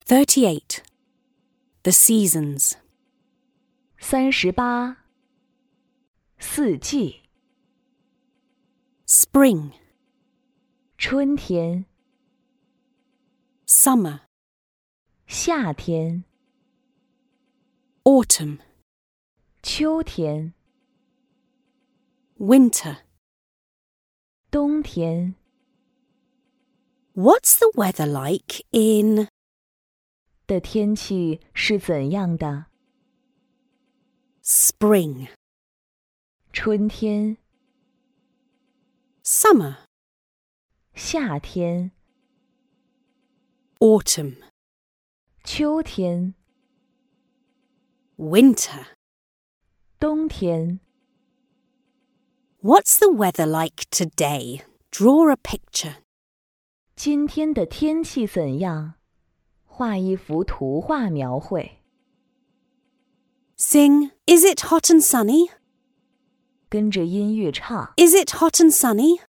38. The seasons. 38. 四季 Spring, 春天 summer, 夏天 autumn, 秋天 winter. 冬天 What's the weather like in 的天气是怎样的？ spring, 春天 summer, 夏天 autumn, 秋天 winter? 冬天 What's the weather like today? Draw a picture. 今天的天气怎样？画一幅图画描绘。 Sing, Is it hot and sunny? 跟着音乐唱。 Is it hot and sunny?